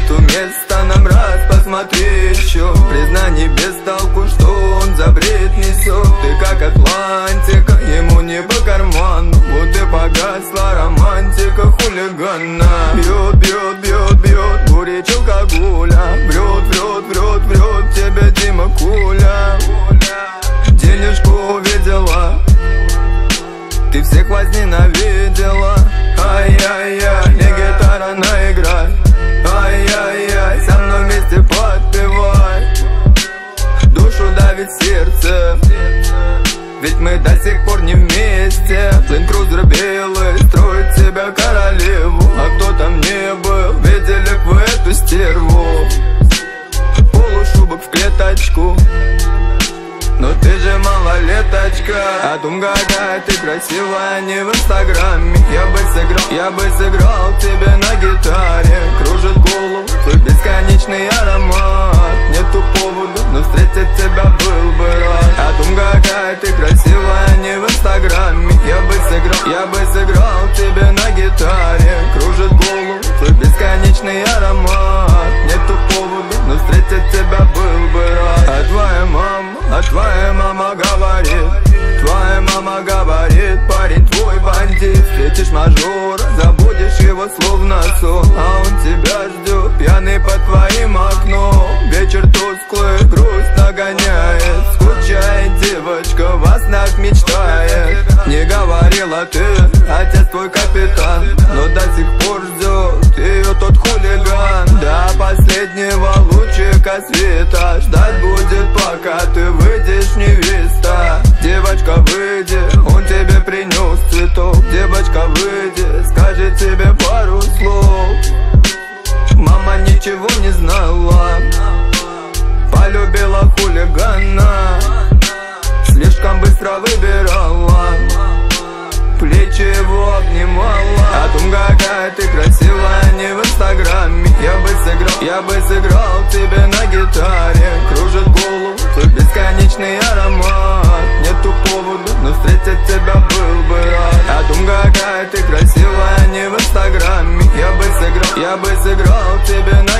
Нету места нам, раз посмотри еще. Признаний без толку, что он за бред несет. Ты как Атлантика, ему не по карману. Вот и погасла романтика хулигана. Бьет, бьет, бьет, бьет бурич алкоголя. Врет, врет, врет, врет тебе Дима Куля. Денежку увидела, ты всех возненавидела. Ай-яй-яй, не гитара наиграй. Ай-яй-яй, со мной вместе подпевай. Душу давит сердце, ведь мы до сих пор не вместе. Ленд-крузер белый строит себя королеву. А кто там не был, видели б вы эту стерву. Полушубок в клеточку, но ты же малолеточка. А думай, какая ты красивая, не в инстаграме. Я бы сыграл тебе на гитаре. Кружит голову твой бесконечный аромат. Нету повода, но встретить тебя был бы рад. А думай, какая ты красивая, не в инстаграме. Я бы сыграл тебе на гитаре. Кружит голову твой бесконечный аромат. Нету повода, но встретить тебя был бы рад. А твоя мама говорит, парень твой бандит. Встретишь мажора, забудешь его словно сон. А он тебя ждет, пьяный под твоим окном. Вечер тусклый, грусть нагоняет. Скучает девочка, во снах мечтает. Не говорила ты, отец твой капитан, но до сих пор ждет ее тот хулиган. До последнего лучика света ждать будет, пока ты выйдешь, невеста. Девочка, выйди, он тебе принес цветок. Девочка, выйди, скажет тебе пару слов. Мама ничего не знала, полюбила хулигана. Слишком быстро выбирала, плечи его обнимала. А думай, какая ты красивая, не в инстаграме. Я бы сыграл тебе на гитаре. Кружит голову твой бесконечный аромат. Нету повода, но встретить тебя был бы рад. А думай, какая ты красивая, не в инстаграме. Я бы сыграл тебе на